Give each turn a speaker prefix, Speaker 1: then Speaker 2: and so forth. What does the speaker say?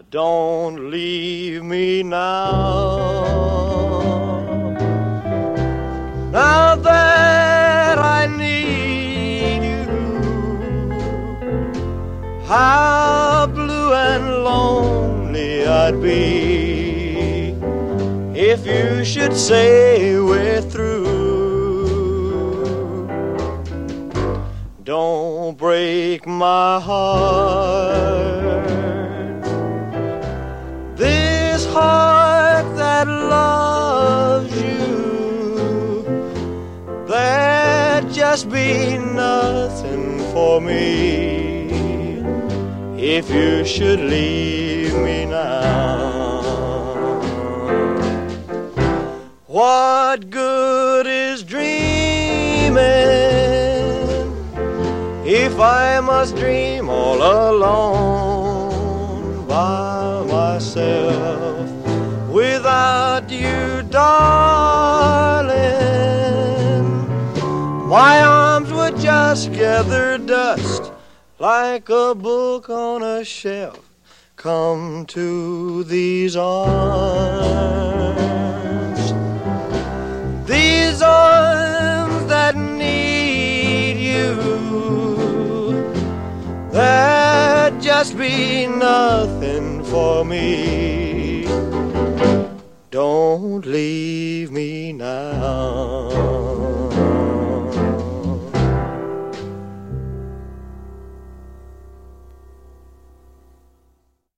Speaker 1: Don't leave me now. Now that I need you, how blue and lonely I'd be if you should say we're through. Don't break my heart, this heart that loves you. There'd just be nothing for me if you should leave me now. What good is dreaming if I must dream all alone by myself without you, darling? My arms would just gather dust like a book on a shelf. Come to these arms that need you. There'd just be nothing for me